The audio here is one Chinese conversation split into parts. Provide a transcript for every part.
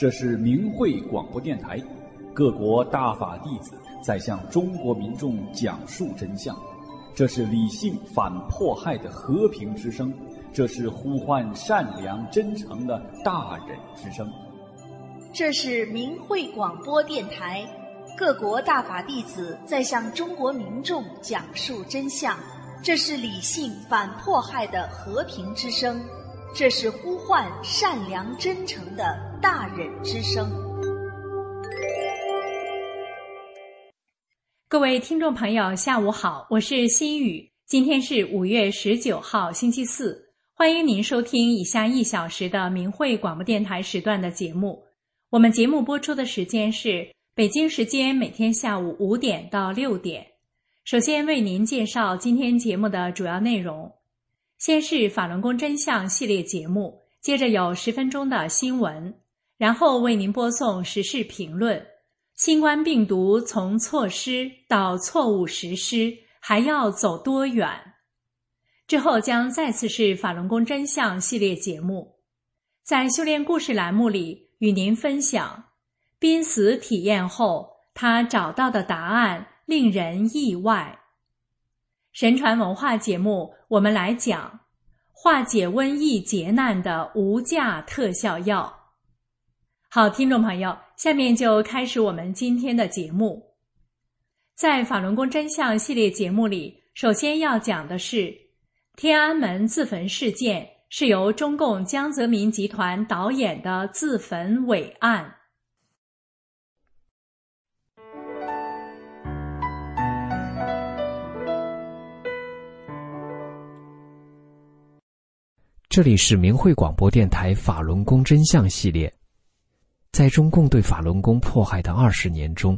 这是明慧广播电台，各国大法弟子在向中国民众讲述真相。这是理性反迫害的和平之声，这是呼唤善良真诚的大忍之声。 这是明慧广播电台，各国大法弟子在向中国民众讲述真相。这是理性反迫害的和平之声，这是呼唤善良真诚的大忍之声。 各位听众朋友下午好，我是心雨，今天是5月19号星期四，欢迎您收听以下1小时的明慧广播电台时段的节目。我们节目播出的时间是北京时间每天下午5点到6点。首先为您介绍今天节目的主要内容，先是法轮功真相系列节目，接着有10分钟的新闻，然后为您播送时事评论，新冠病毒从错施到错误实施还要走多远？之后将再次是法轮功真相系列节目，在修炼故事栏目里与您分享濒死体验后他找到的答案令人意外。神传文化节目我们来讲化解瘟疫劫难的无价特效药。好，听众朋友，下面就开始我们今天的节目。在法轮功真相系列节目里，首先要讲的是天安门自焚事件是由中共江泽民集团导演的自焚伟案。 这里是明慧广播电台法轮功真相系列。在中共对法轮功迫害的20年中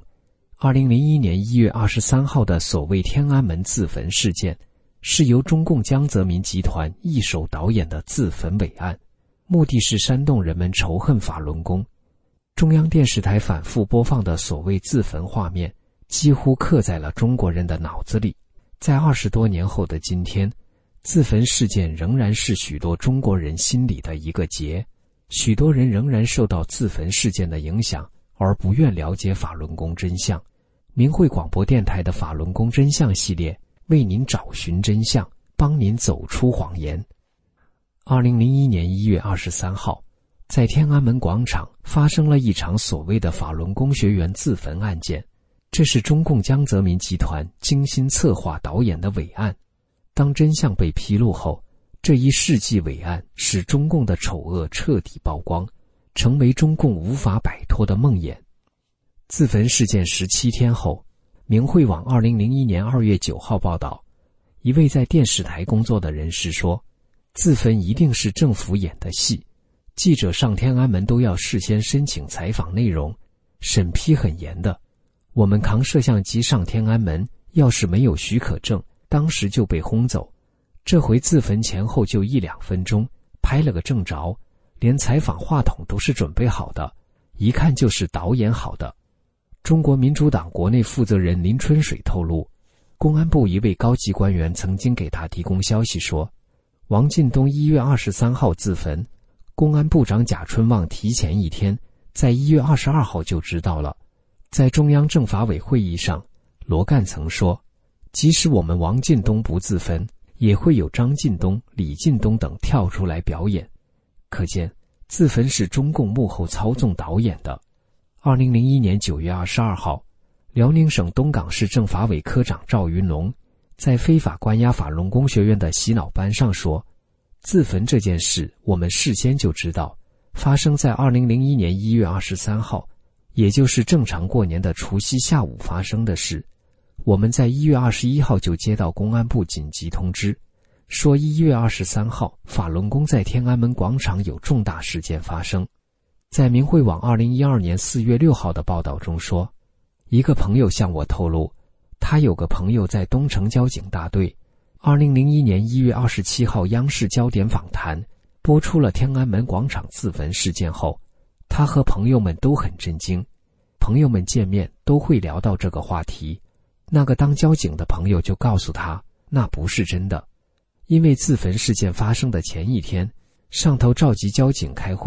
，2001年1月23号的所谓天安门自焚事件，是由中共江泽民集团一手导演的自焚伟案，目的是煽动人们仇恨法轮功。中央电视台反复播放的所谓自焚画面，几乎刻在了中国人的脑子里。在20多年后的今天，自焚事件仍然是许多中国人心里的一个结，许多人仍然受到自焚事件的影响，而不愿了解法轮功真相。明慧广播电台的法轮功真相系列为您找寻真相，帮您走出谎言。2001年1月23号，在天安门广场发生了一场所谓的法轮功学员自焚案件，这是中共江泽民集团精心策划导演的伟案。当真相被披露后，这一世纪伟案使中共的丑恶彻底曝光，成为中共无法摆脱的梦魇。自焚事件17天后，明慧网2001年2月9号报道，一位在电视台工作的人士说，自焚一定是政府演的戏，记者上天安门都要事先申请采访内容，审批很严的。我们扛摄像机上天安门，要是没有许可证，当时就被轰走。这回自焚前后就1-2分钟，拍了个正着，连采访话筒都是准备好的，一看就是导演好的。中国民主党国内负责人林春水透露，公安部一位高级官员曾经给他提供消息说，王进东1月23号自焚，公安部长贾春旺提前一天，在1月22号就知道了。在中央政法委会议上，罗干曾说，即使我们王进东不自焚，也会有张近东、李近东等跳出来表演。可见自焚是中共幕后操纵导演的。2001年9月22号，辽宁省东港市政法委科长赵云龙在非法关押法轮功学员的洗脑班上说，自焚这件事我们事先就知道，发生在2001年1月23号，也就是正常过年的除夕下午发生的事。我们在1月21号就接到公安部紧急通知，说1月23号法轮功在天安门广场有重大事件发生。在明慧网2012年4月6号的报道中说，一个朋友向我透露，他有个朋友在东城交警大队。2001年1月27号央视焦点访谈播出了天安门广场自焚事件后，他和朋友们都很震惊，朋友们见面都会聊到这个话题。那个当交警的朋友就告诉他，那不是真的，因为自焚事件发生的前一天，上头召集交警开会，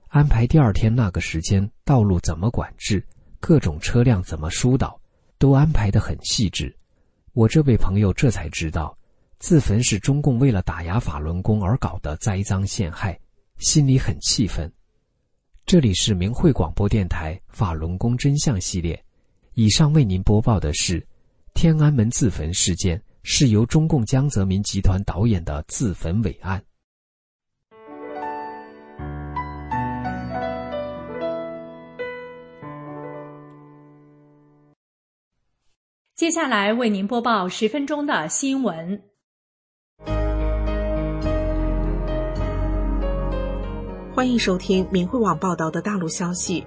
安排第二天那个时间道路怎么管制，各种车辆怎么疏导，都安排得很细致。我这位朋友这才知道，自焚是中共为了打压法轮功而搞的栽赃陷害，心里很气愤。这里是明慧广播电台法轮功真相系列，以上为您播报的是天安门自焚事件是由中共江泽民集团导演的自焚伪案。 接下来为您播报10分钟的新闻。 欢迎收听明慧网报道的大陆消息。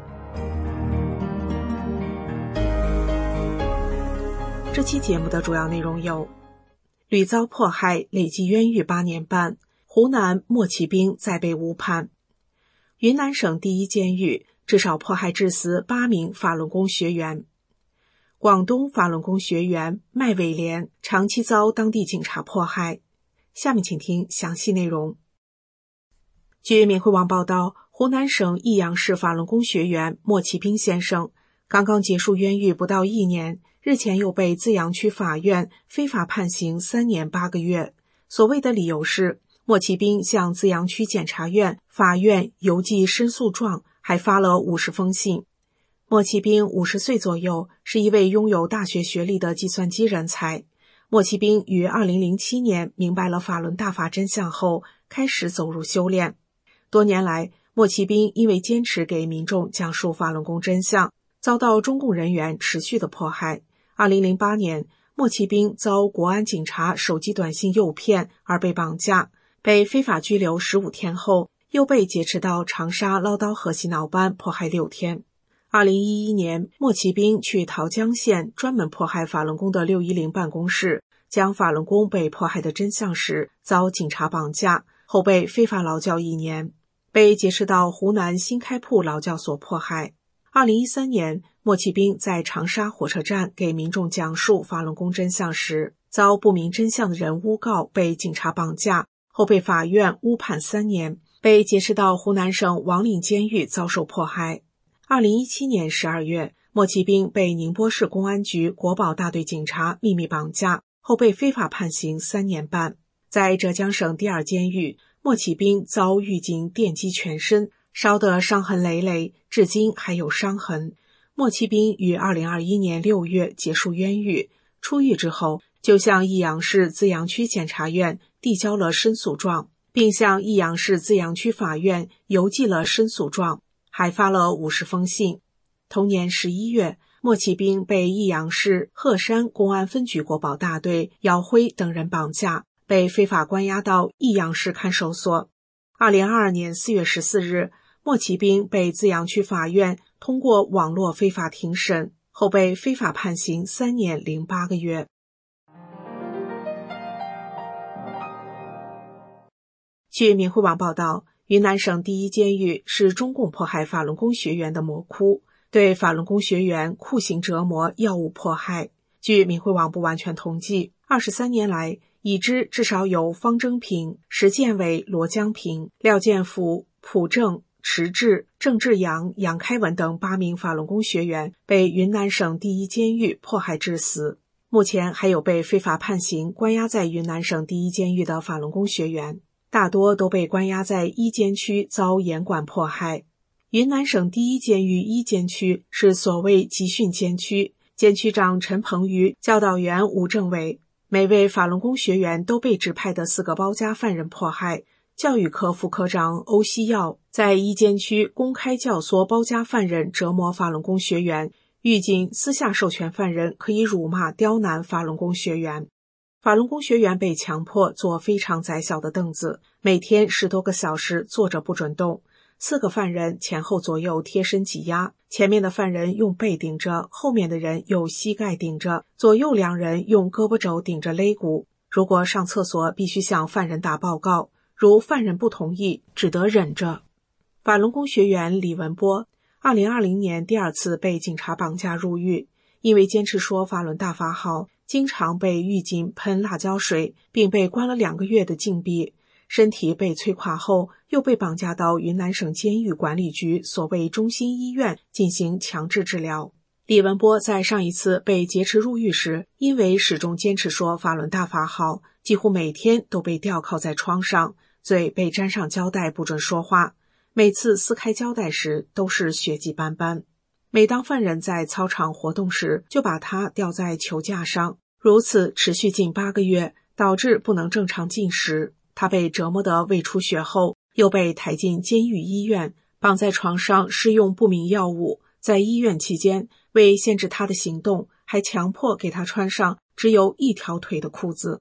这期节目的主要内容有：屡遭迫害，累计冤狱8年半；湖南莫骑兵再被误判；云南省第一监狱至少迫害致死8名法轮功学员；广东法轮功学员麦伟莲长期遭当地警察迫害。下面请听详细内容。据明慧网报道，湖南省益阳市法轮功学员莫骑兵先生刚刚结束冤狱不到1年，日前又被资阳区法院非法判刑3年8个月。所谓的理由是，莫骑兵向资阳区检察院、法院邮寄申诉状，还发了50封信。莫骑兵50岁左右，是一位拥有大学学历的计算机人才。莫骑兵于2007年明白了法轮大法真相后，开始走入修炼。多年来，莫骑兵因为坚持给民众讲述法轮功真相，遭到中共人员持续的迫害。2008年，莫骑兵遭国安警察手机短信诱骗而被绑架，被非法拘留15天后，又被劫持到长沙唠叨河洗脑班迫害6天。2011年，莫骑兵去桃江县专门迫害法轮功的610办公室，讲法轮功被迫害的真相时，遭警察绑架，后被非法劳教1年，被劫持到湖南新开铺劳教所迫害。2013年，莫骑兵在长沙火车站给民众讲述法轮功真相时，遭不明真相的人诬告，被警察绑架，后被法院误判3年，被劫持到湖南省王岭监狱遭受迫害。2017年12月，莫骑兵被宁波市公安局国保大队警察秘密绑架，后被非法判刑3年半。在浙江省第2监狱，莫骑兵遭狱警电击全身，烧得伤痕累累，至今还有伤痕。莫骑兵于2021年6月结束冤狱，出狱之后就向益阳市资阳区检察院递交了申诉状，并向益阳市资阳区法院邮寄了申诉状，还发了50封信。同年11月，莫骑兵被益阳市鹤山公安分局国保大队姚辉等人绑架，被非法关押到益阳市看守所。2022年4月14日，莫骑兵被资阳区法院通过网络非法庭审，后被非法判刑3年08个月。据明慧网报道，云南省第一监狱是中共迫害法轮功学员的魔窟，对法轮功学员酷刑折磨、药物迫害。据明慧网不完全统计，23年来，已知至少有方征平、石建伟、罗江平、廖建福、蒲正、迟志、郑志阳、杨开文等8名法轮功学员被云南省第一监狱迫害致死。目前还有被非法判刑关押在云南省第一监狱的法轮功学员，大多都被关押在一监区遭严管迫害。云南省第一监狱一监区是所谓集训监区，监区长陈鹏宇、教导员吴政伟，每位法轮功学员都被指派的4个包夹犯人迫害。教育科副科长欧西耀在一监区公开教唆包夹犯人折磨法轮功学员，狱警私下授权犯人可以辱骂刁难法轮功学员。法轮功学员被强迫坐非常窄小的凳子，每天10多个小时坐着不准动。4个犯人前后左右贴身挤压，前面的犯人用背顶着，后面的人用膝盖顶着，左右2人用胳膊肘顶着肋骨。如果上厕所必须向犯人打报告，如犯人不同意，只得忍着。法轮功学员李文波2020年第2次被警察绑架入狱，因为坚持说法轮大法好，经常被狱警喷辣椒水，并被关了2个月的禁闭。 身体被摧垮后，又被绑架到云南省监狱管理局所谓中心医院进行强制治疗。李文波在上一次被劫持入狱时，因为始终坚持说法轮大法好，几乎每天都被吊靠在窗上，嘴被粘上胶带不准说话，每次撕开胶带时都是血迹斑斑。每当犯人在操场活动时，就把他吊在球架上，如此持续近8个月，导致不能正常进食。他被折磨得胃出血后，又被抬进监狱医院，绑在床上施用不明药物。在医院期间，为限制他的行动，还强迫给他穿上只有一条腿的裤子。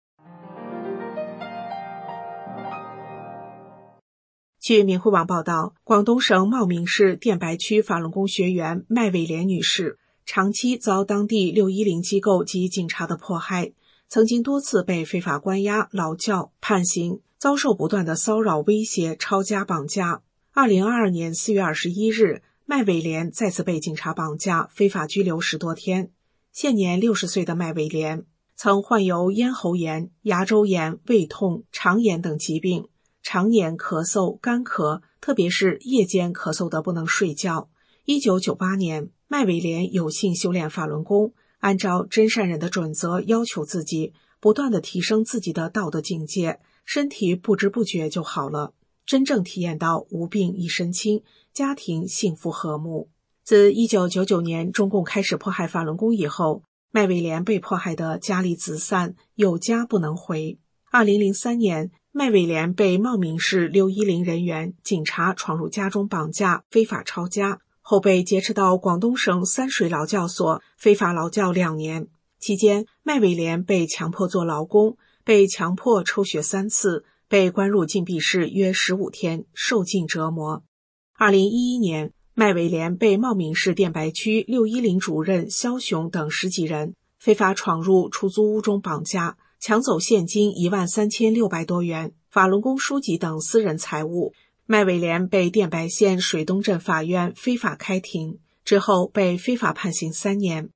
据明慧网报道，广东省茂名市电白区法轮功学员麦伟莲女士长期遭当地610机构及警察的迫害，曾经多次被非法关押、劳教、判刑，遭受不断的骚扰、威胁、抄家、绑架。2022年4月21日，麦伟莲再次被警察绑架，非法拘留10多天。现年60岁的麦伟莲曾患有咽喉炎、牙周炎、胃痛、肠炎等疾病，常年咳嗽、干咳，特别是夜间咳嗽得不能睡觉。1998年，麦伟莲有幸修炼法轮功，按照真善人的准则要求自己，不断地提升自己的道德境界，身体不知不觉就好了，真正体验到无病一身轻，家庭幸福和睦。自1999年中共开始迫害法轮功以后，麦伟莲被迫害得家离子散，有家不能回。2003年，麦伟莲被茂名市610人员警察闯入家中绑架，非法抄家，后被劫持到广东省三水劳教所非法劳教2年。期间，麦伟莲被强迫做劳工，被强迫抽血3次，被关入禁闭室约15天，受尽折磨。2011年，麦伟莲被茂名市电白区610主任肖雄等10几人非法闯入出租屋中绑架，抢走现金13600多元、法轮功书籍等私人财物。麦伟莲被电白县水东镇法院非法开庭，之后被非法判刑3年。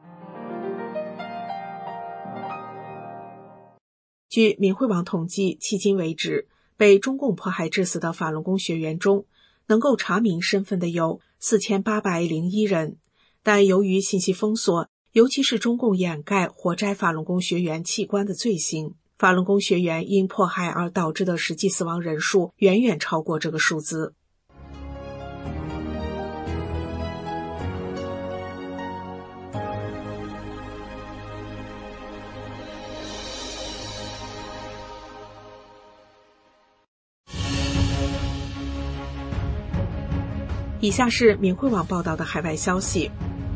据明慧网统计，迄今为止，被中共迫害致死的法轮功学员中，能够查明身份的有4801人，但由于信息封锁，尤其是中共掩盖活摘法轮功学员器官的罪行，法轮功学员因迫害而导致的实际死亡人数远远超过这个数字。以下是明慧网报道的海外消息，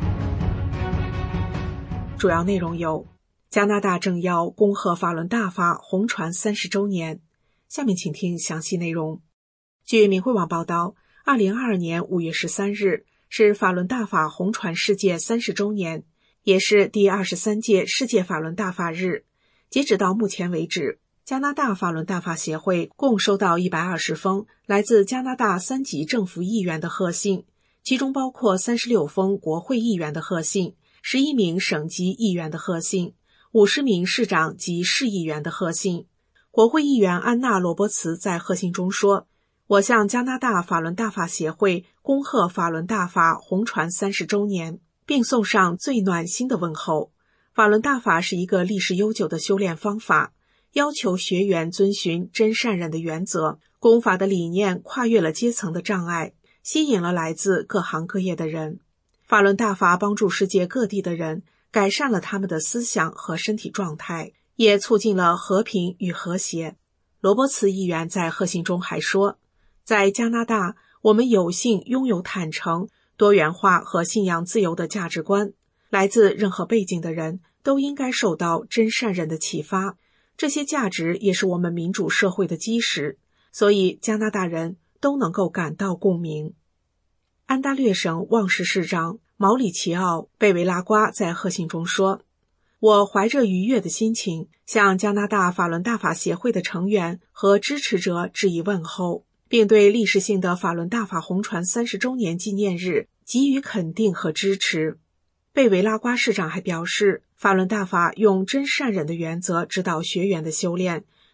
主要内容有：加拿大政要恭贺法轮大法红传30周年。下面请听详细内容。据明慧网报道，2022年5月13日是法轮大法红传世界30周年，也是第23届世界法轮大法日。截止到目前为止，加拿大法轮大法协会共收到120封来自加拿大3级政府议员的贺信，其中包括36封国会议员的贺信、11名省级议员的贺信、50名市长及市议员的贺信。国会议员安娜·罗伯茨在贺信中说：“我向加拿大法轮大法协会恭贺法轮大法红传30周年，并送上最暖心的问候。法轮大法是一个历史悠久的修炼方法，要求学员遵循真善忍的原则，功法的理念跨越了阶层的障碍，吸引了来自各行各业的人。法轮大法帮助世界各地的人改善了他们的思想和身体状态，也促进了和平与和谐。”罗伯茨议员在贺信中还说，在加拿大，我们有幸拥有坦诚、多元化和信仰自由的价值观，来自任何背景的人都应该受到真善忍的启发，这些价值也是我们民主社会的基石，所以加拿大人都能够感到共鸣。安大略省旺市市长毛里奇奥·贝维拉瓜在贺信中说：“我怀着愉悦的心情，向加拿大法轮大法协会的成员和支持者致以问候，并对历史性的法轮大法红传30周年纪念日给予肯定和支持。”贝维拉瓜市长还表示，法轮大法用真善忍的原则指导学员的修炼，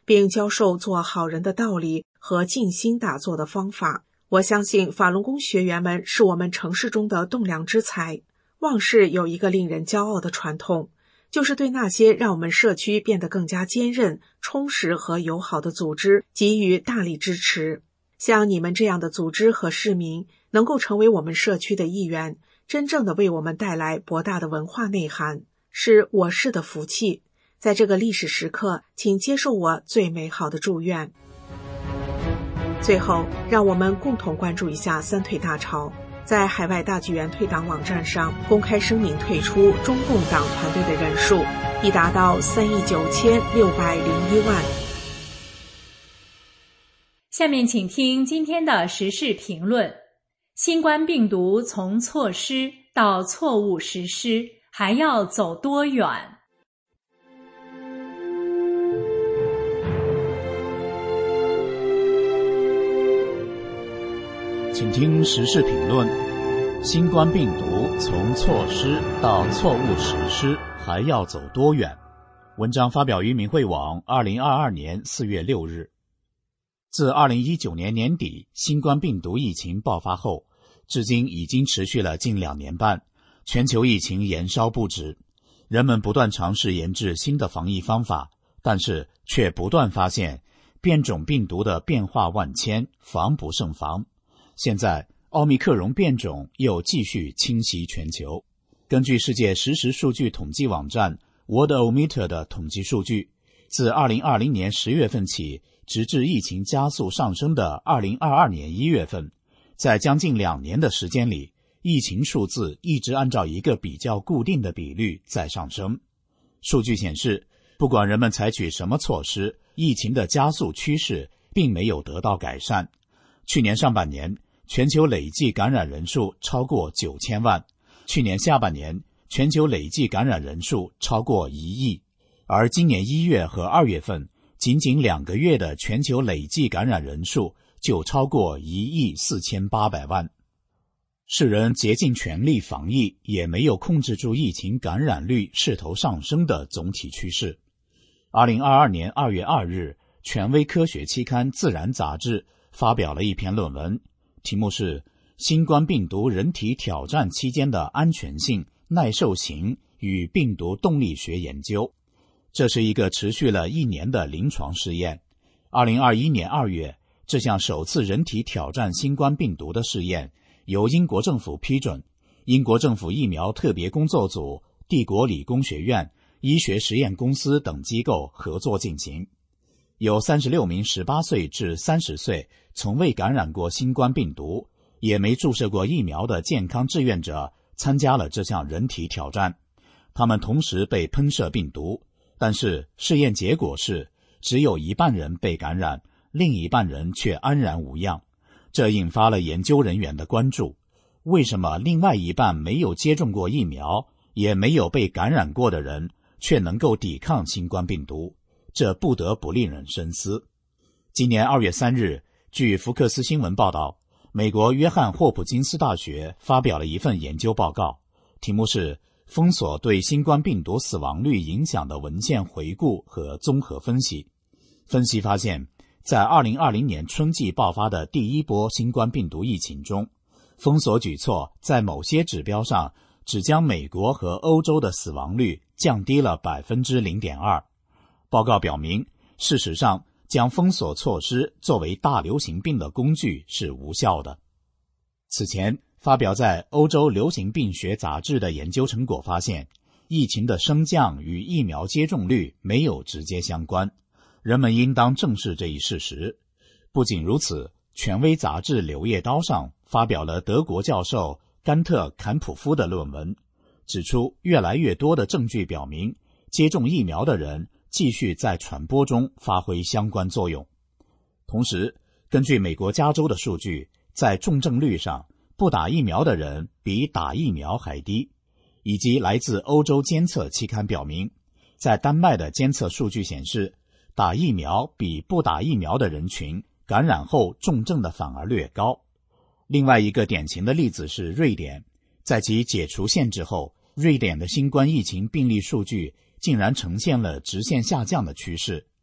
并教授做好人的道理和尽心打坐的方法。我相信法轮功学员们是我们城市中的栋梁之才。旺市有一个令人骄傲的传统，就是对那些让我们社区变得更加坚韧、充实和友好的组织给予大力支持。像你们这样的组织和市民能够成为我们社区的一员，真正的为我们带来博大的文化内涵，是我市的福气。在这个历史时刻，请接受我最美好的祝愿。最后，让我们共同关注一下三退大潮。在海外大剧院退党网站上公开声明退出中共党团队的人数已达到3亿9601万。 下面请听今天的时事评论：新冠病毒从措施到错误实施，还要走多远？ 请听时事评论：新冠病毒从措施到错误实施还要走多远？文章发表于明慧网2022年4月6日。自2019年年底新冠病毒疫情爆发后，至今已经持续了近2年半，全球疫情延烧不止。人们不断尝试研制新的防疫方法，但是却不断发现变种病毒的变化万千，防不胜防。现在奥密克戎变种又继续侵袭全球。根据世界实时数据统计网站 Worldometer 的统计数据，自2020年10月份起，直至疫情加速上升的2022年1月份，在将近2年的时间里，疫情数字一直按照一个比较固定的比率在上升。数据显示，不管人们采取什么措施，疫情的加速趋势并没有得到改善。去年上半年，全球累计感染人数超过9000万，去年下半年全球累计感染人数超过1亿，而今年1月和2月份仅仅2个月的全球累计感染人数就超过1亿4800万。世人竭尽全力防疫，也没有控制住疫情感染率势头上升的总体趋势。2022年2月2日，权威科学期刊《自然》杂志发表了一篇论文，题目是新冠病毒人体挑战期间的安全性、耐受性与病毒动力学研究。这是一个持续了1年的临床试验。2021年2月，这项首次人体挑战新冠病毒的试验由英国政府批准，英国政府疫苗特别工作组、帝国理工学院、医学实验公司等机构合作进行。有36名18岁至30岁从未感染过新冠病毒，也没注射过疫苗的健康志愿者参加了这项人体挑战。他们同时被喷射病毒，但是试验结果是只有1半人被感染，另1半人却安然无恙。这引发了研究人员的关注，为什么另外1半没有接种过疫苗，也没有被感染过的人却能够抵抗新冠病毒？这不得不令人深思。今年2月3日，据福克斯新闻报道，美国约翰霍普金斯大学发表了一份研究报告，题目是封锁对新冠病毒死亡率影响的文献回顾和综合分析。分析发现，在2020年春季爆发的第一波新冠病毒疫情中，封锁举措在某些指标上只将美国和欧洲的死亡率降低了 0.2%。报告表明，事实上，将封锁措施作为大流行病的工具是无效的。此前，发表在欧洲流行病学杂志的研究成果发现，疫情的升降与疫苗接种率没有直接相关，人们应当正视这一事实。不仅如此，权威杂志《柳叶刀》上发表了德国教授甘特坎普夫的论文，指出越来越多的证据表明，接种疫苗的人继续在传播中发挥相关作用。同时，根据美国加州的数据，在重症率上，不打疫苗的人比打疫苗还低，以及来自欧洲监测期刊表明，在丹麦的监测数据显示，打疫苗比不打疫苗的人群感染后重症的反而略高。另外一个典型的例子是瑞典，在其解除限制后，瑞典的新冠疫情病例数据竟然呈现了直线下降的趋势。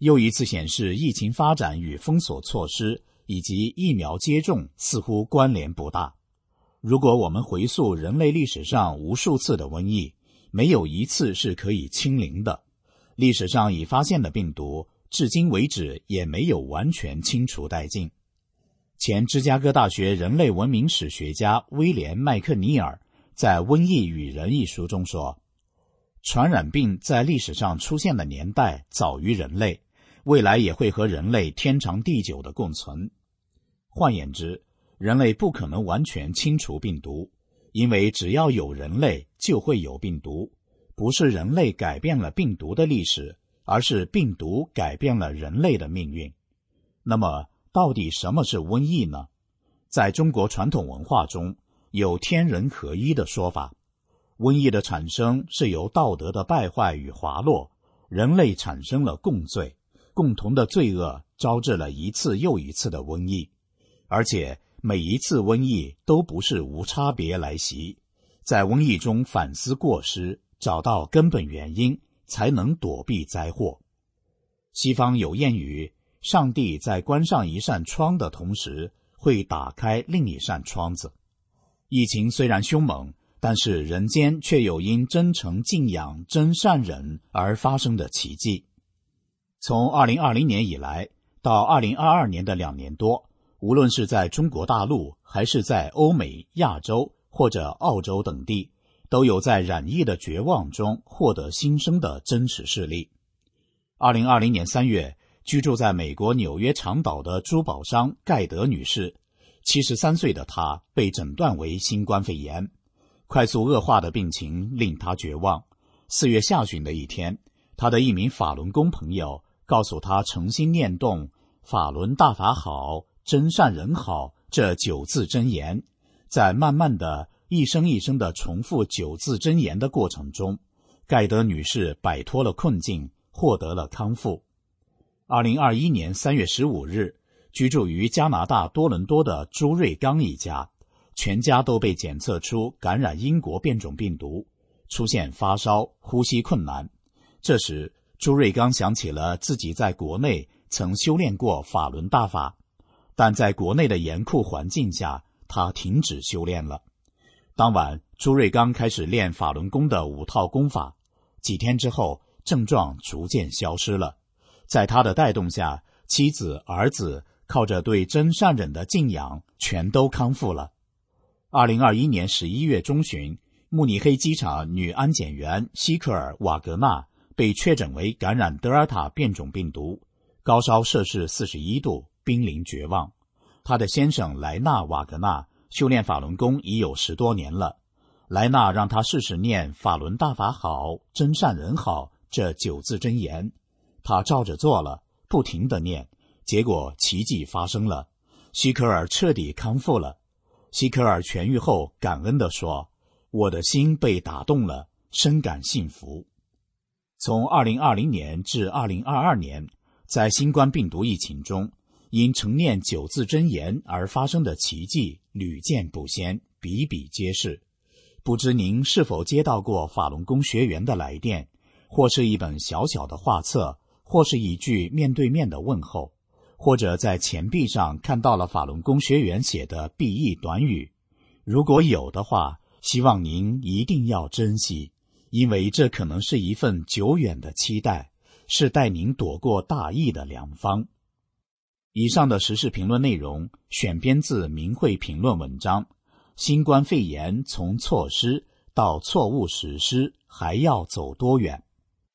又一次显示疫情发展与封锁措施以及疫苗接种似乎关联不大。如果我们回溯人类历史上无数次的瘟疫，没有一次是可以清零的。历史上已发现的病毒，至今为止也没有完全清除殆尽。前芝加哥大学人类文明史学家威廉·麦克尼尔在《瘟疫与人》一书中说，传染病在历史上出现的年代早于人类，未来也会和人类天长地久的共存。换言之，人类不可能完全清除病毒，因为只要有人类就会有病毒，不是人类改变了病毒的历史，而是病毒改变了人类的命运。那么到底什么是瘟疫呢？在中国传统文化中，有天人合一的说法。瘟疫的产生是由道德的败坏与滑落，人类产生了共罪，共同的罪恶招致了一次又一次的瘟疫，而且每一次瘟疫都不是无差别来袭，在瘟疫中反思过失，找到根本原因，才能躲避灾祸。西方有谚语，上帝在关上一扇窗的同时，会打开另一扇窗子。疫情虽然凶猛，但是人间却有因真诚敬仰真善忍而发生的奇迹。从2020年以来到2022年的2年多，无论是在中国大陆还是在欧美、亚洲或者澳洲等地，都有在染疫的绝望中获得新生的真实事例。2020年3月，居住在美国纽约长岛的珠宝商盖德女士，73岁的她被诊断为新冠肺炎，快速恶化的病情令她绝望。4月下旬的一天，她的一名法轮功朋友告诉她诚心念动法轮大法好，真善人好这9字真言，在慢慢的一声一声的重复9字真言的过程中，盖德女士摆脱了困境，获得了康复。2021年3月15日，居住于加拿大多伦多的朱瑞刚一家，全家都被检测出感染英国变种病毒，出现发烧、呼吸困难。这时，朱瑞刚想起了自己在国内曾修炼过法轮大法，但在国内的严酷环境下，他停止修炼了。当晚，朱瑞刚开始练法轮功的5套功法，几天之后，症状逐渐消失了。在他的带动下，妻子、儿子靠着对真善忍的敬仰，全都康复了。2021年11月中旬，慕尼黑机场女安检员希克尔·瓦格纳被确诊为感染德尔塔变种病毒，高烧摄氏41度，濒临绝望。她的先生莱纳·瓦格纳修炼法轮功已有10多年了，莱纳让他试试念法轮大法好，真善人好这9字真言，他照着做了，不停地念，结果奇迹发生了，希克尔彻底康复了。希克尔痊愈后感恩地说，我的心被打动了，深感幸福。从2020年至2022年，在新冠病毒疫情中，因承念9字真言而发生的奇迹屡见不鲜，比比皆是。不知您是否接到过法轮功学员的来电，或是一本小小的画册，或是一句面对面的问候，或者在钱币上看到了法轮功学员写的裨益短语。如果有的话，希望您一定要珍惜，因为这可能是一份久远的期待，是带您躲过大疫的良方。以上的时事评论内容选编自明慧评论文章，新冠肺炎从措施到错误实施还要走多远？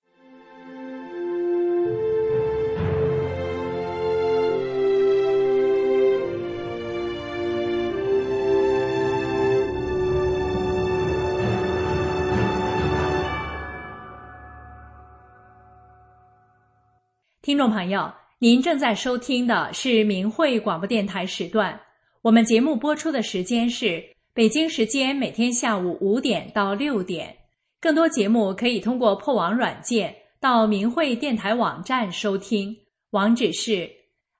听众朋友，您正在收听的是明慧广播电台时段，我们节目播出的时间是北京时间每天下午5点到6点。更多节目可以通过破网软件到明慧电台网站收听，网址是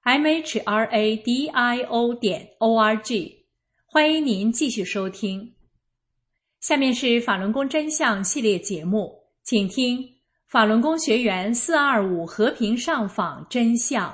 mhradio.org。 欢迎您继续收听。下面是法轮功真相系列节目，请听法轮功学员425和平上访真相。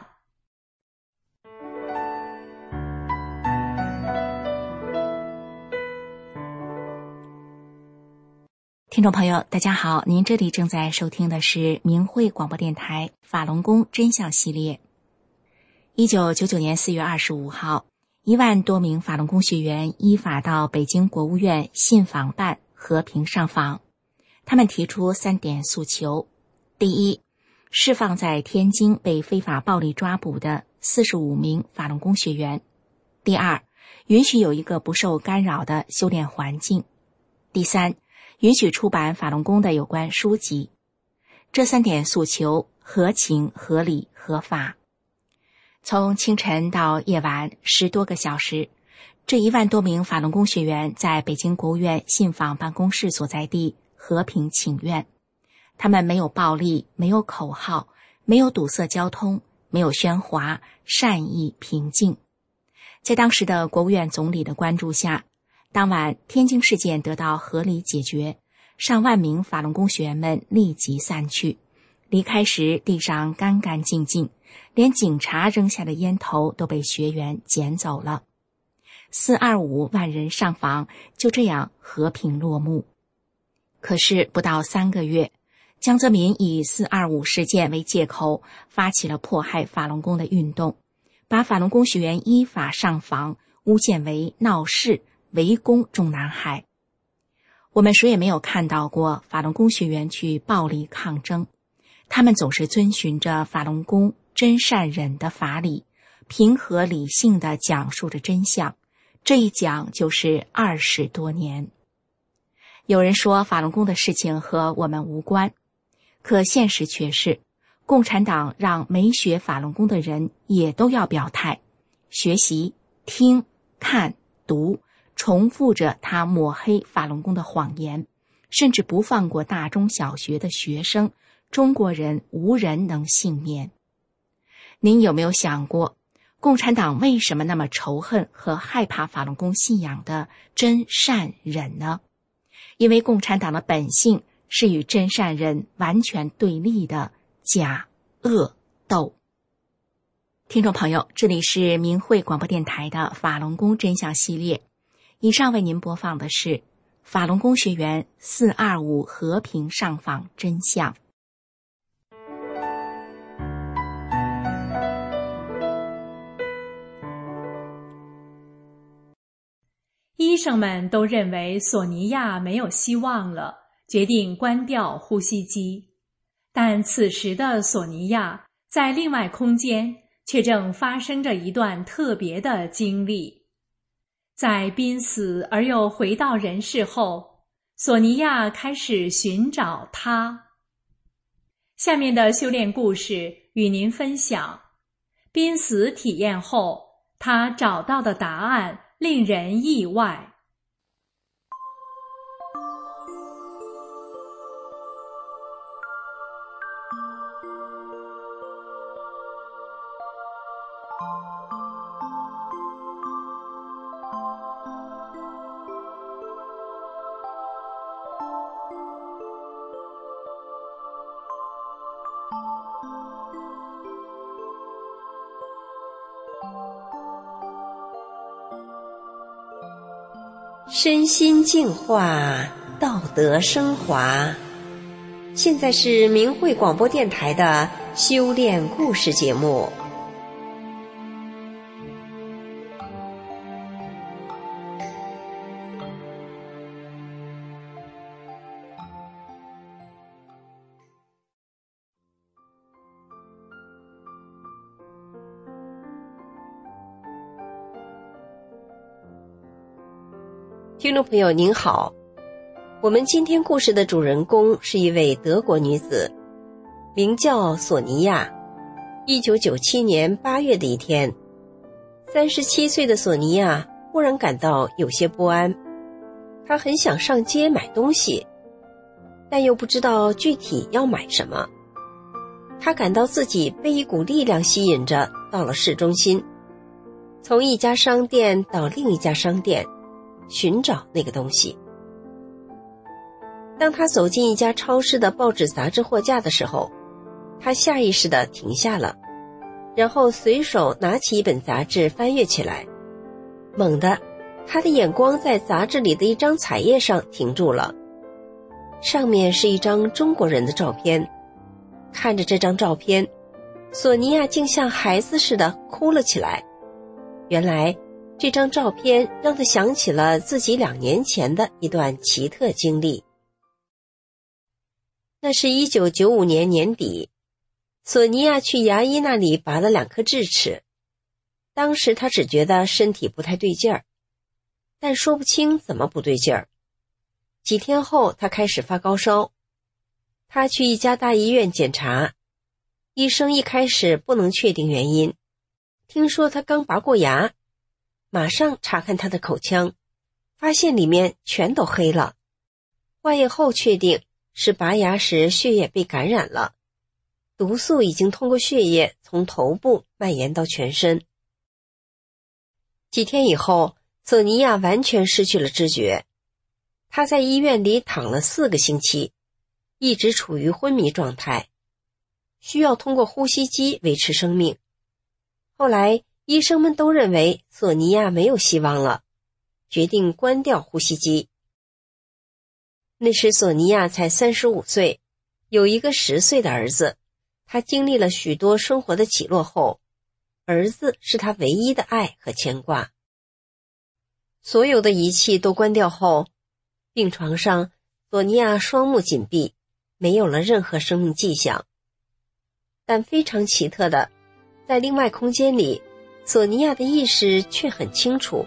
听众朋友大家好，您这里正在收听的是明慧广播电台法轮功真相系列。1999年4月25号，1万多名法轮功学员依法到北京国务院信访办和平上访。他们提出3点诉求：第一，释放在天津被非法暴力抓捕的45名法轮功学员；第二，允许有一个不受干扰的修炼环境；第三，允许出版法轮功的有关书籍。这3点诉求合情、合理、合法。从清晨到夜晚10多个小时，这1万多名法轮功学员在北京国务院信访办公室所在地和平请愿。他们没有暴力，没有口号，没有堵塞交通，没有喧哗，善意平静。在当时的国务院总理的关注下，当晚天津事件得到合理解决，上万名法轮功学员们立即散去，离开时地上干干净净，连警察扔下的烟头都被学员捡走了。425万人上访就这样和平落幕。可是不到3个月，江泽民以425事件为借口，发起了迫害法轮功的运动，把法轮功学员依法上访诬陷为闹事、围攻中南海。我们谁也没有看到过法轮功学员去暴力抗争，他们总是遵循着法轮功真善忍的法理，平和理性地讲述着真相，这一讲就是20多年。有人说法轮功的事情和我们无关，可现实却是，共产党让没学法轮功的人也都要表态，学习、听、看、读，重复着他抹黑法轮功的谎言，甚至不放过大中小学的学生，中国人无人能幸免。您有没有想过，共产党为什么那么仇恨和害怕法轮功信仰的真善忍呢？因为共产党的本性是与真善忍完全对立的假恶斗。听众朋友，这里是明慧广播电台的法轮功真相系列，以上为您播放的是法轮功学员425和平上访真相。 医生们都认为索尼娅没有希望了，决定关掉呼吸机。但此时的索尼娅在另外空间却正发生着一段特别的经历。在濒死而又回到人世后，索尼娅开始寻找他。下面的修炼故事与您分享，濒死体验后他找到的答案令人意外。 身心净化，道德升华。现在是明慧广播电台的修炼故事节目。听众朋友您好，我们今天故事的主人公是一位德国女子，名叫索尼娅。1997年8月的一天，37岁的索尼娅忽然感到有些不安，她很想上街买东西，但又不知道具体要买什么。她感到自己被一股力量吸引着到了市中心，从一家商店到另一家商店寻找那个东西。 当他走进一家超市的报纸杂志货架的时候，他下意识地停下了，然后随手拿起一本杂志翻阅起来。猛地，他的眼光在杂志里的一张彩页上停住了，上面是一张中国人的照片。看着这张照片，索尼娅竟像孩子似的哭了起来。原来这张照片让她想起了自己2年前的一段奇特经历。那是1995年年底，索尼娅去牙医那里拔了2颗智齿。当时她只觉得身体不太对劲儿，但说不清怎么不对劲儿。几天后，她开始发高烧。她去一家大医院检查，医生一开始不能确定原因，听说她刚拔过牙，马上查看她的口腔，发现里面全都黑了。化验后确定是拔牙时血液被感染了，毒素已经通过血液从头部蔓延到全身。几天以后，索尼娅完全失去了知觉。她在医院里躺了4个星期，一直处于昏迷状态，需要通过呼吸机维持生命。后来医生们都认为索尼娅没有希望了，决定关掉呼吸机。那时索尼娅才35岁，有一个10岁的儿子。她经历了许多生活的起落后，儿子是她唯一的爱和牵挂。所有的仪器都关掉后，病床上索尼娅双目紧闭，没有了任何生命迹象。但非常奇特的，在另外空间里，索尼娅的意识却很清楚。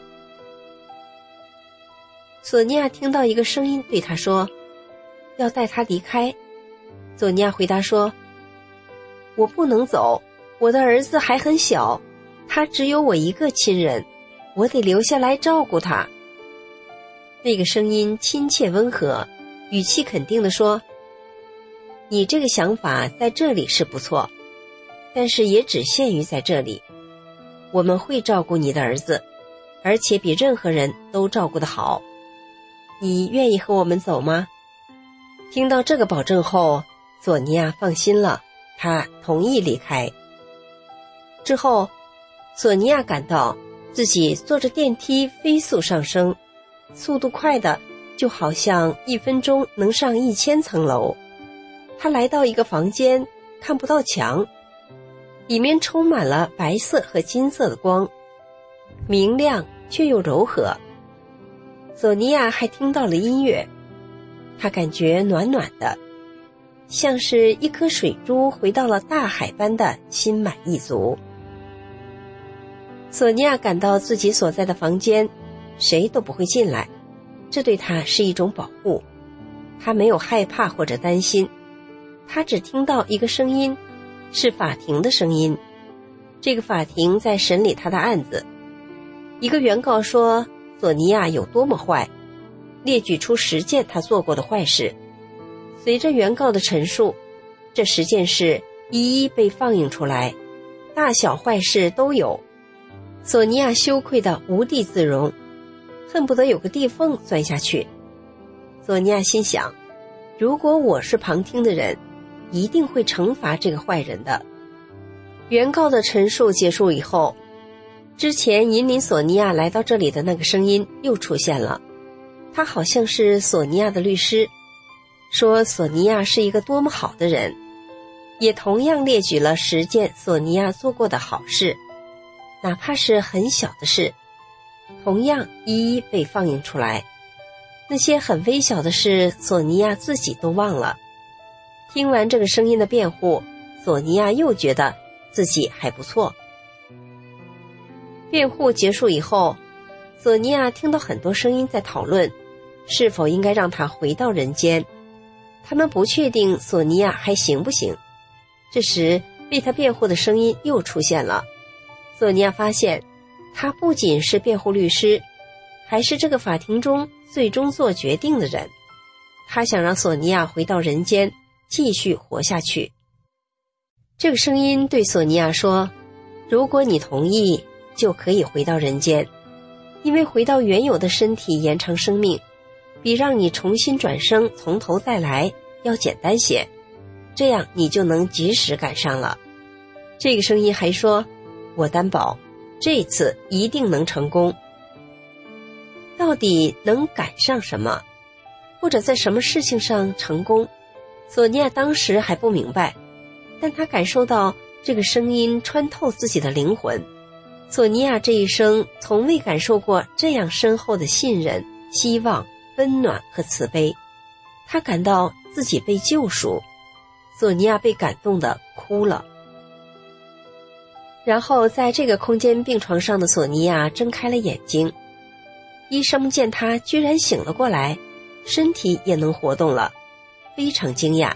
索尼娅听到一个声音对她说，要带她离开。索尼娅回答说，我不能走，我的儿子还很小，他只有我一个亲人，我得留下来照顾他。那个声音亲切温和，语气肯定地说，你这个想法在这里是不错，但是也只限于在这里。我们会照顾你的儿子，而且比任何人都照顾得好。你愿意和我们走吗？听到这个保证后，索尼娅放心了，她同意离开。之后，索尼娅感到自己坐着电梯飞速上升，速度快的就好像1分钟能上1000层楼。她来到一个房间，看不到墙，里面充满了白色和金色的光，明亮却又柔和。索尼娅还听到了音乐，她感觉暖暖的，像是一颗水珠回到了大海般的心满意足。索尼娅感到自己所在的房间谁都不会进来，这对她是一种保护。她没有害怕或者担心，她只听到一个声音，是法庭的声音。这个法庭在审理她的案子。一个原告说索尼娅有多么坏，列举出10件她做过的坏事。随着原告的陈述，这10件事一一被放映出来，大小坏事都有。索尼娅羞愧得无地自容，恨不得有个地缝钻下去。索尼娅心想，如果我是旁听的人，一定会惩罚这个坏人的。原告的陈述结束以后，之前引领索尼娅来到这里的那个声音又出现了，他好像是索尼娅的律师，说索尼娅是一个多么好的人，也同样列举了10件索尼娅做过的好事，哪怕是很小的事，同样一一被放映出来。那些很微小的事，索尼娅自己都忘了。听完这个声音的辩护，索尼娅又觉得自己还不错。辩护结束以后，索尼娅听到很多声音在讨论是否应该让她回到人间。他们不确定索尼娅还行不行。这时为她辩护的声音又出现了。索尼娅发现她不仅是辩护律师，还是这个法庭中最终做决定的人。她想让索尼娅回到人间，继续活下去。这个声音对索尼娅说，如果你同意，就可以回到人间，因为回到原有的身体延长生命， 比让你重新转生从头再来要简单些，这样你就能及时赶上了。这个声音还说，我担保这次一定能成功。到底能赶上什么，或者在什么事情上成功，索尼娅当时还不明白，但她感受到这个声音穿透自己的灵魂。索尼娅这一生从未感受过这样深厚的信任、希望、温暖和慈悲，她感到自己被救赎。索尼娅被感动得哭了。然后在这个空间病床上的索尼娅睁开了眼睛，医生见她居然醒了过来，身体也能活动了，非常惊讶。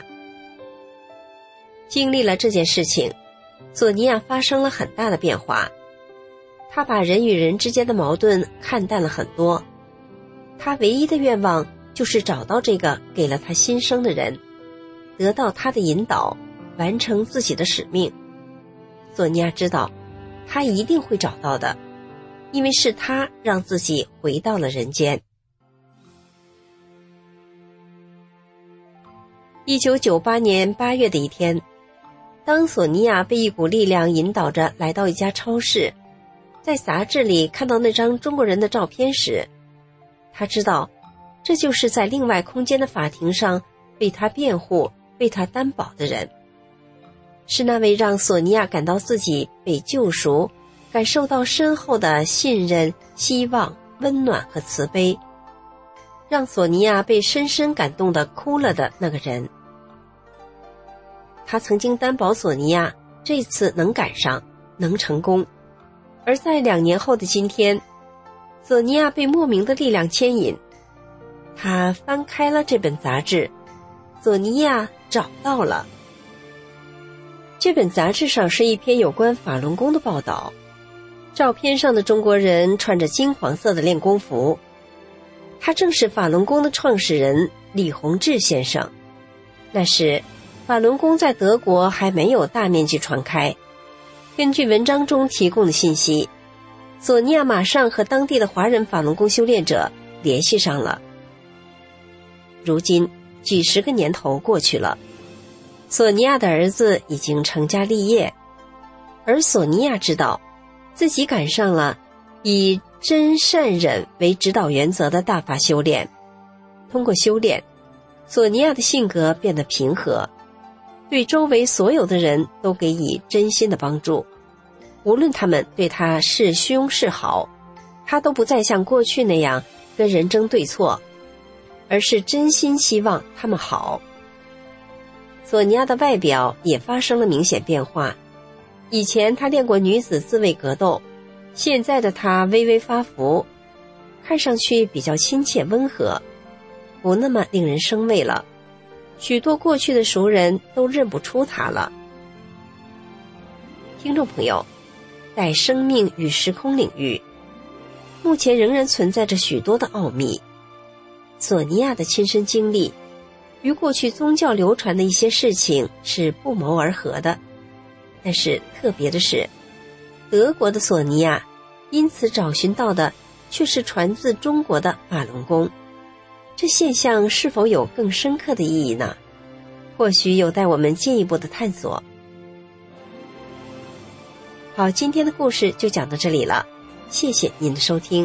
经历了这件事情，索尼娅发生了很大的变化。她把人与人之间的矛盾看淡了很多，她唯一的愿望就是找到这个给了她新生的人，得到他的引导，完成自己的使命。索尼娅知道他一定会找到的，因为是他让自己回到了人间。1998年8月的一天，当索尼娅被一股力量引导着来到一家超市，在杂志里看到那张中国人的照片时，他知道这就是在另外空间的法庭上为他辩护、为他担保的人，是那位让索尼娅感到自己被救赎，感受到深厚的信任、希望、温暖和慈悲，让索尼娅被深深感动地哭了的那个人。他曾经担保索尼娅这次能赶上，能成功。而在2年后的今天，索尼娅被莫名的力量牵引，她翻开了这本杂志，索尼娅找到了。这本杂志上是一篇有关法轮功的报道，照片上的中国人穿着金黄色的练功服，他正是法轮功的创始人李洪志先生。那时法轮功在德国还没有大面积传开。根据文章中提供的信息，索尼娅马上和当地的华人法轮功修炼者联系上了。如今几十个年头过去了，索尼娅的儿子已经成家立业，而索尼娅知道自己赶上了以真善忍为指导原则的大法修炼。通过修炼，索尼娅的性格变得平和，对周围所有的人都给予真心的帮助，无论他们对他是凶是好，他都不再像过去那样跟人争对错，而是真心希望他们好。索尼娅的外表也发生了明显变化，以前她练过女子自卫格斗，现在的她微微发福，看上去比较亲切温和，不那么令人生畏了。许多过去的熟人都认不出她了。听众朋友，在生命与时空领域，目前仍然存在着许多的奥秘。索尼娅的亲身经历与过去宗教流传的一些事情是不谋而合的，但是特别的是，德国的索尼娅因此找寻到的却是传自中国的法轮功。这现象是否有更深刻的意义呢？或许有待我们进一步的探索。好，今天的故事就讲到这里了，谢谢您的收听。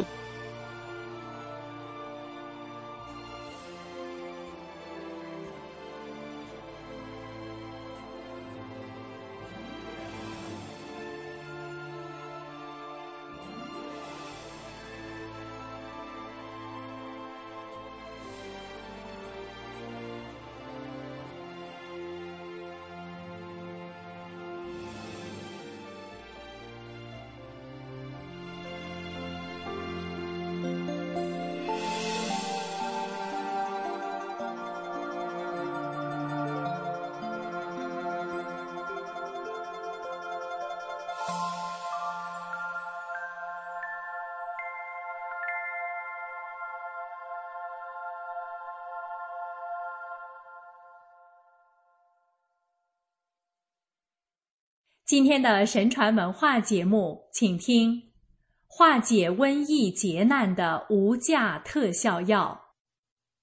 今天的神传文化节目，请听化解瘟疫劫难的无价特效药。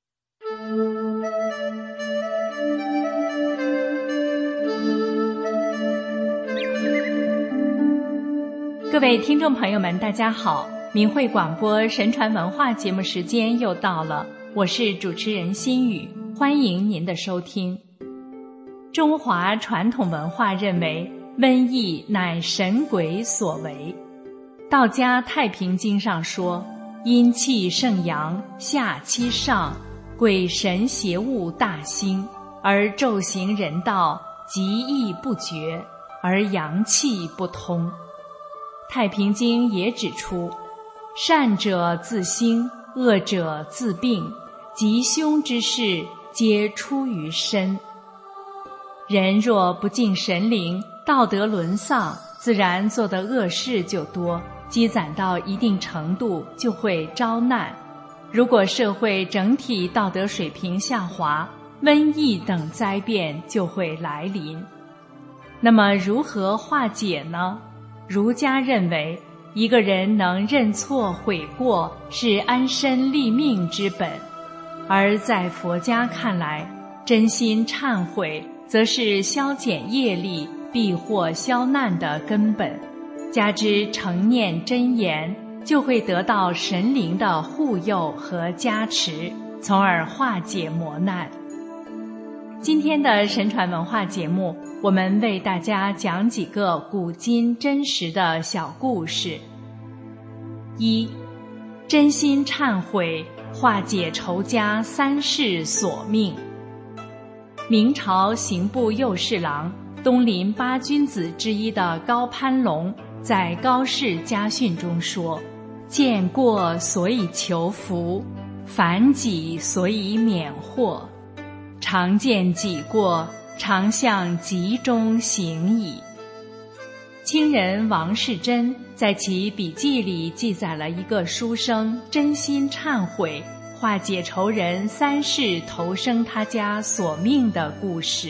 各位听众朋友们，大家好，明慧广播神传文化节目时间又到了，我是主持人心雨，欢迎您的收听。中华传统文化认为，瘟疫乃神鬼所为。道家太平经上说，阴气盛阳，下欺上，鬼神邪物大兴，而骤行人道，极易不绝，而阳气不通。太平经也指出，善者自兴，恶者自病，吉凶之事皆出于身。人若不敬神灵，道德沦丧，自然做的恶事就多，积攒到一定程度就会招难。如果社会整体道德水平下滑，瘟疫等灾变就会来临。那么如何化解呢？儒家认为，一个人能认错悔过是安身立命之本，而在佛家看来，真心忏悔则是消减业力、避祸消难的根本。加之诚念真言，就会得到神灵的护佑和加持，从而化解磨难。今天的神传文化节目，我们为大家讲几个古今真实的小故事。一，真心忏悔，化解仇家三世索命。明朝刑部右侍郎、东林八君子之一的高攀龙在高氏家训中说，见过所以求福，反己所以免祸，常见己过，常向己中行矣。清人王世贞在其笔记里记载了一个书生真心忏悔，化解仇人三世投生他家索命的故事。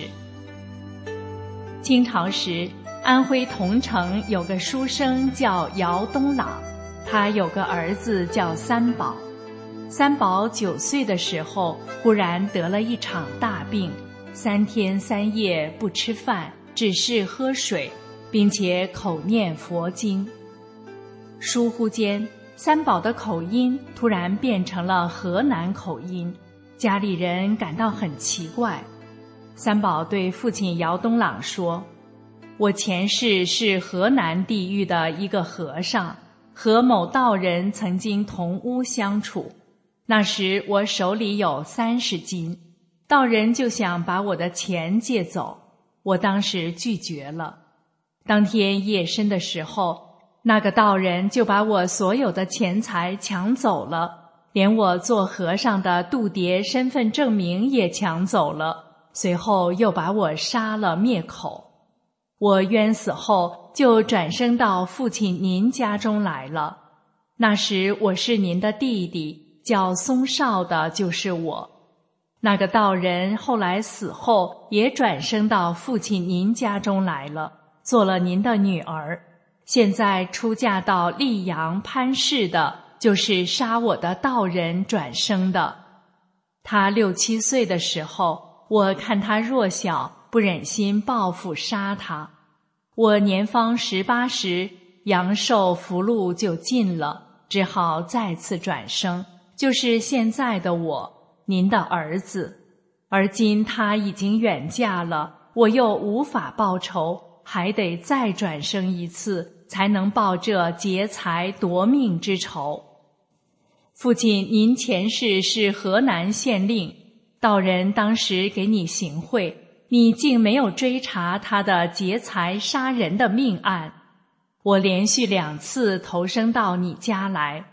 清朝时，安徽桐城有个书生叫姚东朗，他有个儿子叫三宝。三宝9岁的时候，忽然得了一场大病，3天3夜不吃饭，只是喝水，并且口念佛经。疏忽间，三宝的口音突然变成了河南口音，家里人感到很奇怪。三宝对父亲姚东朗说，我前世是河南地域的一个和尚，和某道人曾经同屋相处，那时我手里有30斤，道人就想把我的钱借走，我当时拒绝了。当天夜深的时候，那个道人就把我所有的钱财抢走了，连我做和尚的度牒身份证明也抢走了，随后又把我杀了灭口。我冤死后就转生到父亲您家中来了，那时我是您的弟弟，叫松少的就是我。那个道人后来死后也转生到父亲您家中来了，做了您的女儿，现在出嫁到溧阳潘氏的就是杀我的道人转生的。他6、7岁的时候，我看他弱小，不忍心报复杀他。我年方18时，阳寿福禄就尽了，只好再次转生，就是现在的我，您的儿子。而今他已经远嫁了，我又无法报仇，还得再转生一次，才能报这劫财夺命之仇。父亲，您前世是河南县令，道人当时给你行贿，你竟没有追查他的劫财杀人的命案。我连续2次投生到你家来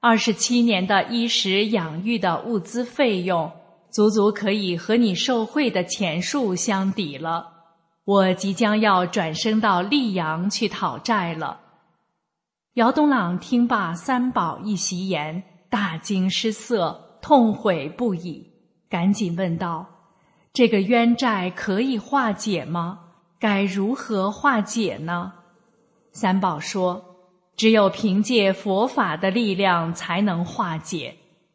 ，27年的衣食养育的物资费用，足足可以和你受贿的钱数相抵了。我即将要转生到溧阳去讨债了。姚东朗听罢三宝一席言，大惊失色，痛悔不已，赶紧问道，这个冤债可以化解吗？该如何化解呢？三宝说，只有凭借佛法的力量才能化解。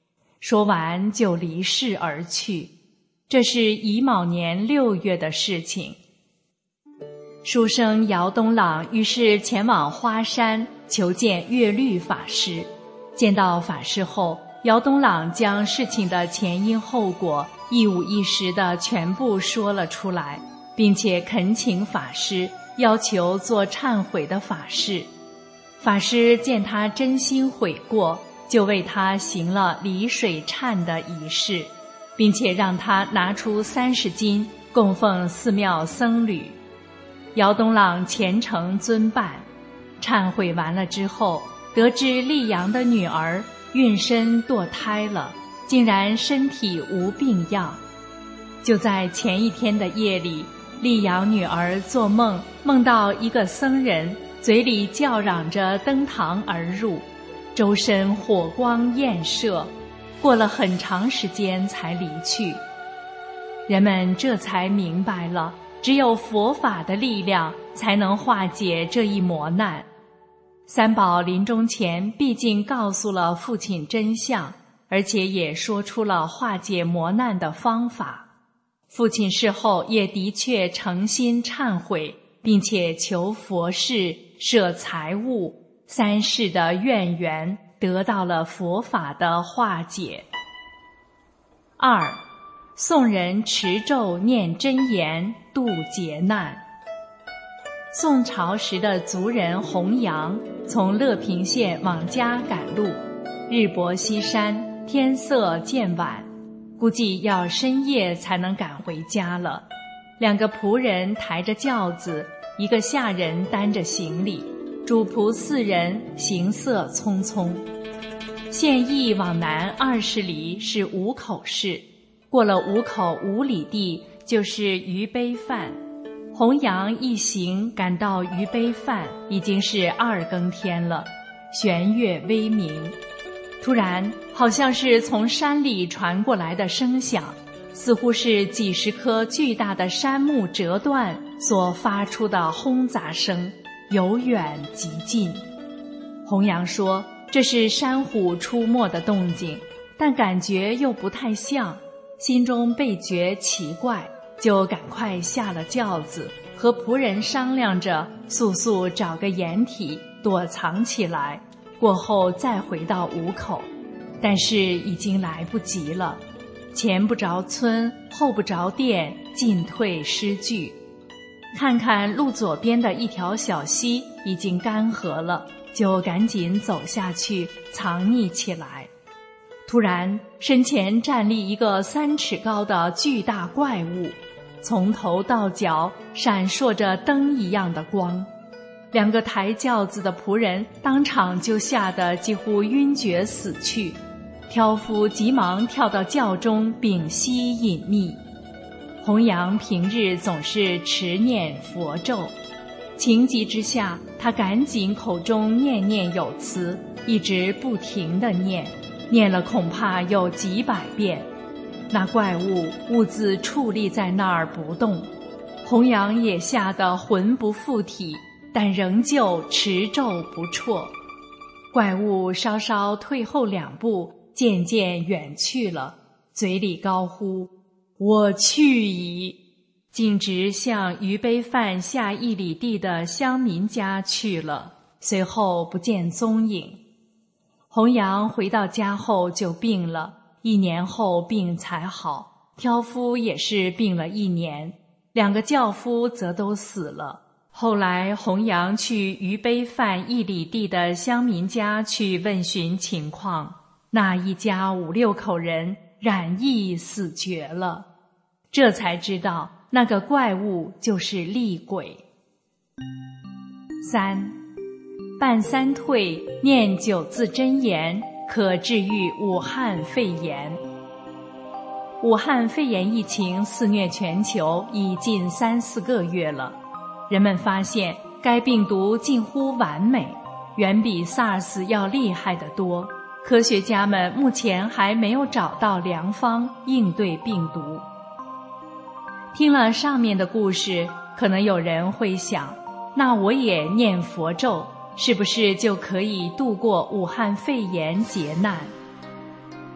说完就离世而去。这是乙卯年6月的事情。书生姚东朗于是前往花山求见月律法师。见到法师后，姚东朗将事情的前因后果一五一十地全部说了出来，并且恳请法师要求做忏悔的法事。法师见他真心悔过，就为他行了离水忏的仪式，并且让他拿出30斤供奉寺庙僧侣。姚东朗虔诚遵办，忏悔完了之后，得知溧阳的女儿孕身堕胎了，竟然身体无病恙。就在前一天的夜里，溧阳女儿做梦，梦到一个僧人嘴里叫嚷着登堂而入，周身火光焰射，过了很长时间才离去。人们这才明白了，只有佛法的力量才能化解这一磨难。三宝临终前毕竟告诉了父亲真相，而且也说出了化解磨难的方法。父亲事后也的确诚心忏悔，并且求佛事、舍财物3世的愿缘得到了佛法的化解。2. 宋人持咒念真言度劫难。宋朝时的族人洪阳从乐平县往家赶路，日薄西山，天色渐晚，估计要深夜才能赶回家了。2个仆人抬着轿子，一个下人担着行李，主仆4人行色匆匆。县邑往南20里是五口市，过了五口5里地就是于悲范。洪阳一行赶到于悲范，已经是2更天了，弦月微明。突然好像是从山里传过来的声响，似乎是几10棵巨大的杉木折断所发出的轰杂声，由远及近。洪阳说这是山虎出没的动静，但感觉又不太像，心中倍觉奇怪，就赶快下了轿子，和仆人商量着速速找个掩体躲藏起来，过后再回到五口。但是已经来不及了，前不着村，后不着店，进退失据。看看路左边的一条小溪已经干涸了，就赶紧走下去藏匿起来。突然身前站立一个3尺高的巨大怪物，从头到脚闪烁着灯一样的光。2个抬轿子的仆人当场就吓得几乎晕厥死去，挑夫急忙跳到轿中屏息隐匿。洪阳平日总是持念佛咒，情急之下，他赶紧口中念念有词，一直不停地念了恐怕有几百遍。那怪物兀自矗立在那儿不动，洪阳也吓得魂不附体，但仍旧持咒不辍。怪物稍稍退后2步，渐渐远去了，嘴里高呼我去矣，径直向于悲范下1里地的乡民家去了，随后不见踪影。洪阳回到家后就病了，1年后病才好，挑夫也是病了1年，2个轿夫则都死了。后来洪阳去于悲范1里地的乡民家去问询情况，那一家5、6口人染疫死绝了，这才知道那个怪物就是厉鬼。3. 办3退念9字真言，可治愈武汉肺炎。武汉肺炎疫情肆虐全球已近3、4个月了，人们发现该病毒近乎完美，远比 SARS 要厉害得多。科学家们目前还没有找到良方应对病毒。听了上面的故事，可能有人会想，那我也念佛咒，是不是就可以度过武汉肺炎劫难？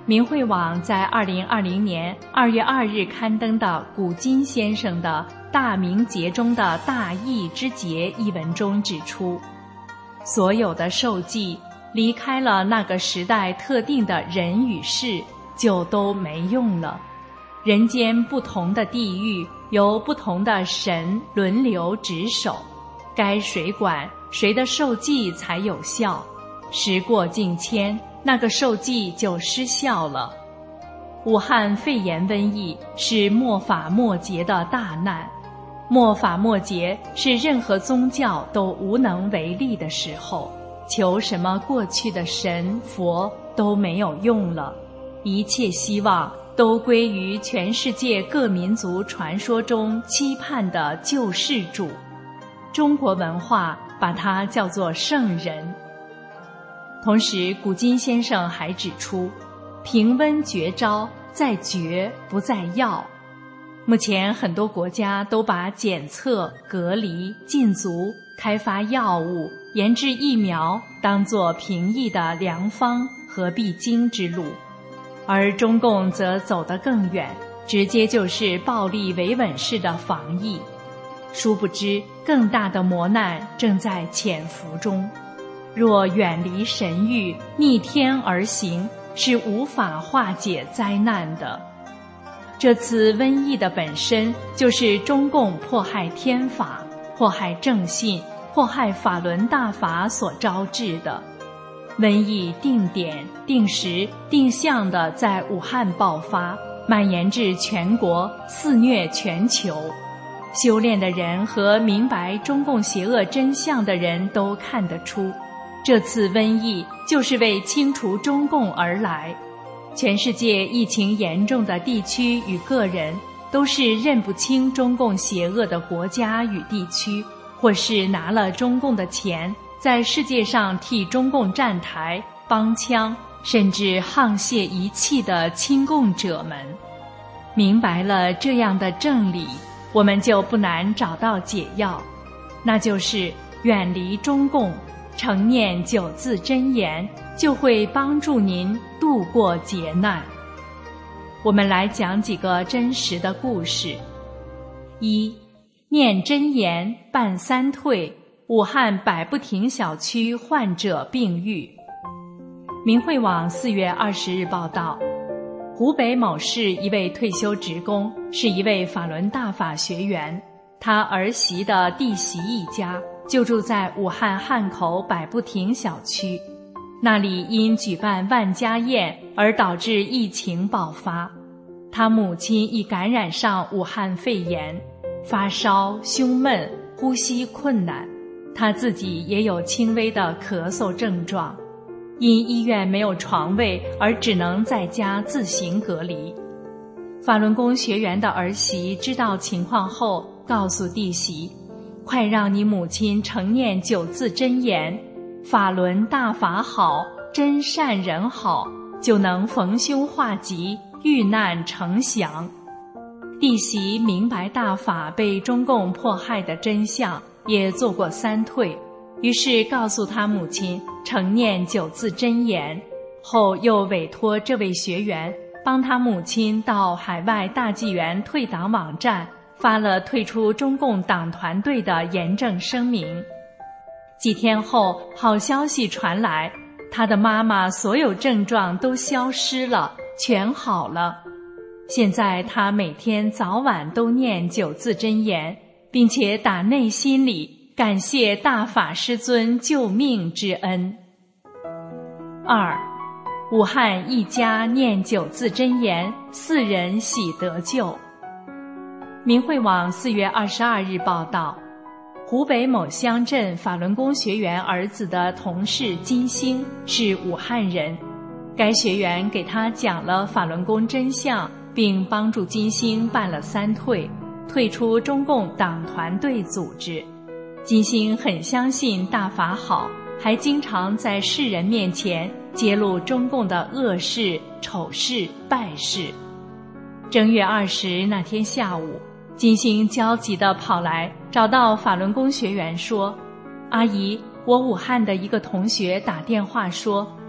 明慧网在2020年2月2日刊登的古今先生的《大明节中的大义之节》一文中指出，所有的受记离开了那个时代特定的人与事，就都没用了。人间不同的地域由不同的神轮流值守，该谁管谁的受记才有效，时过境迁，那个受记就失效了。武汉肺炎瘟疫是末法末节的大难，末法末节是任何宗教都无能为力的时候，求什么过去的神佛都没有用了，一切希望都归于全世界各民族传说中期盼的救世主。中国文化把它叫做圣人。同时，古今先生还指出，平温绝招，在绝不在药。目前很多国家都把检测、隔离、禁足、开发药物、研制疫苗当作平易的良方和必经之路，而中共则走得更远，直接就是暴力维稳式的防疫。殊不知，更大的磨难正在潜伏中。若远离神谕，逆天而行，是无法化解灾难的。这次瘟疫的本身就是中共迫害天法、迫害正信、迫害法轮大法所招致的。瘟疫定点、定时、定向地在武汉爆发，蔓延至全国，肆虐全球。修炼的人和明白中共邪恶真相的人都看得出，这次瘟疫就是为清除中共而来。全世界疫情严重的地区与个人，都是认不清中共邪恶的国家与地区，或是拿了中共的钱，在世界上替中共站台、帮腔，甚至沆瀣一气的亲共者们。明白了这样的正理，我们就不难找到解药，那就是远离中共，常念9字真言，就会帮助您度过劫难。我们来讲几个真实的故事。1. 念真言办3退，武汉百步亭小区患者病愈。明慧网4月20日报道，湖北某市一位退休职工是一位法轮大法学员，他儿媳的弟媳一家就住在武汉汉口百步亭小区，那里因举办万家宴而导致疫情爆发。他母亲已感染上武汉肺炎，发烧、胸闷、呼吸困难，他自己也有轻微的咳嗽症状，因医院没有床位而只能在家自行隔离。法轮功学员的儿媳知道情况后，告诉弟媳，快让你母亲承念9字真言，法轮大法好，真善人好，就能逢凶化吉，遇难成祥。弟媳明白大法被中共迫害的真相，也做过3退，于是告诉他母亲承念9字真言，后又委托这位学员帮他母亲到海外大纪元退党网站发了退出中共党团队的严正声明。几天后，好消息传来，他的妈妈所有症状都消失了，全好了。现在他每天早晚都念9字真言，并且打内心里感谢大法师尊救命之恩。2. 武汉一家念9字真言，4人喜得救。明慧网4月22日报道，湖北某乡镇法轮功学员儿子的同事金星是武汉人，该学员给他讲了法轮功真相，并帮助金星办了3退，退出中共党团队组织。金星很相信大法好，还经常在世人面前揭露中共的恶事、丑事、败事。正月20那天下午，金星焦急地跑来找到法轮功学员说，阿姨，我武汉的一个同学打电话说，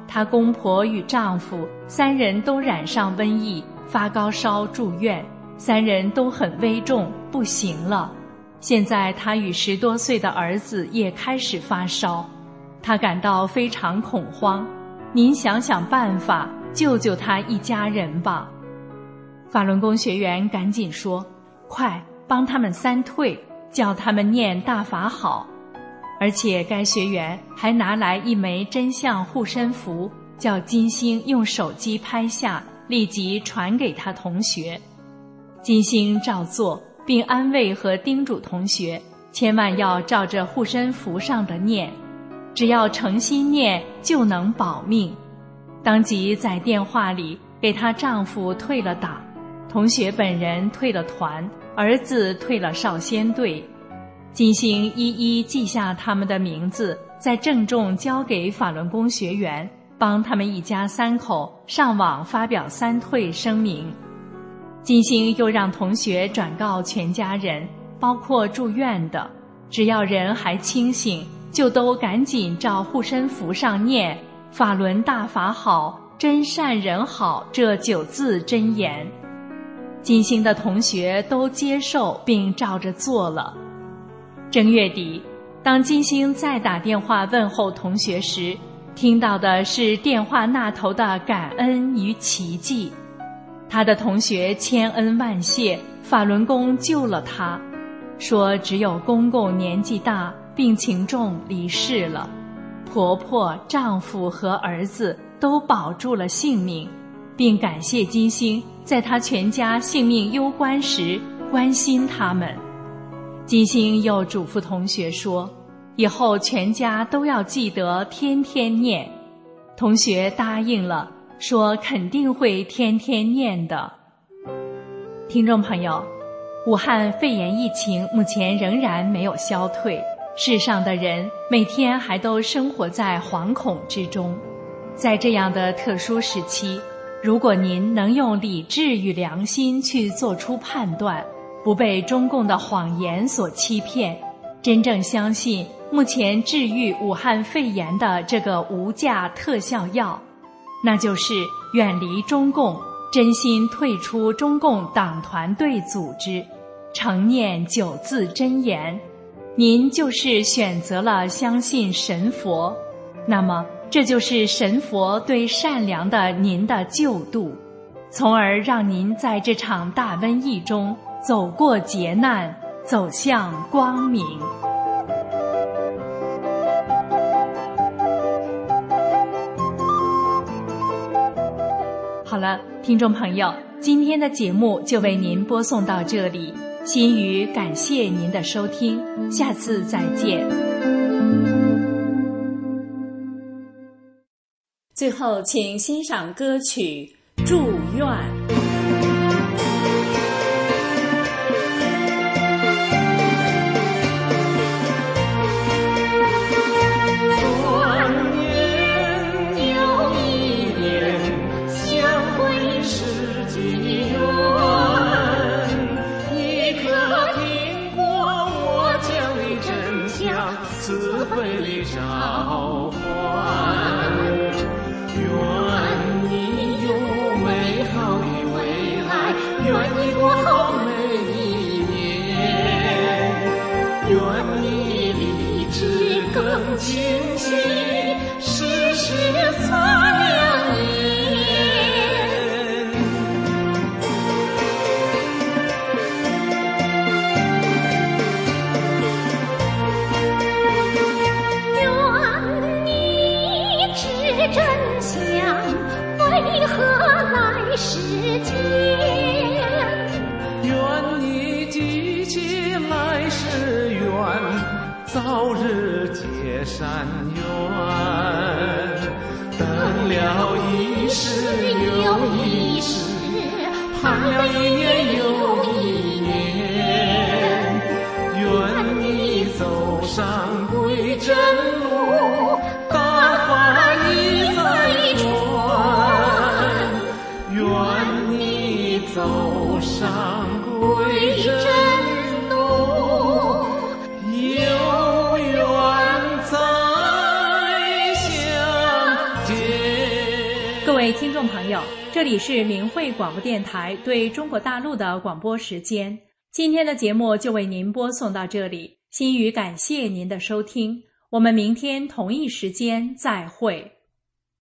她公婆与丈夫3人都染上瘟疫，发高烧住院，3人都很危重，不行了。现在她与10多岁的儿子也开始发烧，她感到非常恐慌。您想想办法，救救他一家人吧。法轮功学员赶紧说，快帮他们3退，叫他们念大法好。而且该学员还拿来一枚真相护身符，叫金星用手机拍下，立即传给他同学。金星照做，并安慰和叮嘱同学，千万要照着护身符上的念，只要诚心念就能保命。当即在电话里给她丈夫退了党，同学本人退了团，儿子退了少先队。金星一一记下他们的名字，再郑重交给法轮功学员，帮他们一家3口上网发表3退声明。金星又让同学转告全家人，包括住院的，只要人还清醒，就都赶紧照护身符上念法轮大法好，真善人好这9字真言。金星的同学都接受并照着做了。正月底，当金星再打电话问候同学时，听到的是电话那头的感恩与奇迹。他的同学千恩万谢，法轮功救了他，说只有公公年纪大，病情重离世了，婆婆、丈夫和儿子都保住了性命，并感谢金星在他全家性命攸关时关心他们。金星又嘱咐同学说，以后全家都要记得天天念。同学答应了，说肯定会天天念的。听众朋友，武汉肺炎疫情目前仍然没有消退，世上的人每天还都生活在惶恐之中。在这样的特殊时期，如果您能用理智与良心去做出判断，不被中共的谎言所欺骗，真正相信目前治愈武汉肺炎的这个无价特效药，那就是远离中共，真心退出中共党团队组织，诚念9字真言，您就是选择了相信神佛，那么这就是神佛对善良的您的救度，从而让您在这场大瘟疫中走过劫难，走向光明。好了，听众朋友，今天的节目就为您播送到这里，心语感谢您的收听，下次再见。最后请欣赏歌曲《祝愿》。 慈悲里召唤，愿你有美好的未来，愿你过好每一年，愿你立志更清晰，时时擦亮眼。真相为何来世间？愿你记起来世缘，早日结善缘。等了一世又一世，盼了一年又一年，愿你走上归真路，大法一再传，愿你走上归真路，有缘再相见。 各位听众朋友，这里是明慧广播电台对中国大陆的广播时间。今天的节目就为您播送到这里，心语感谢您的收听，我们明天同一时间再会。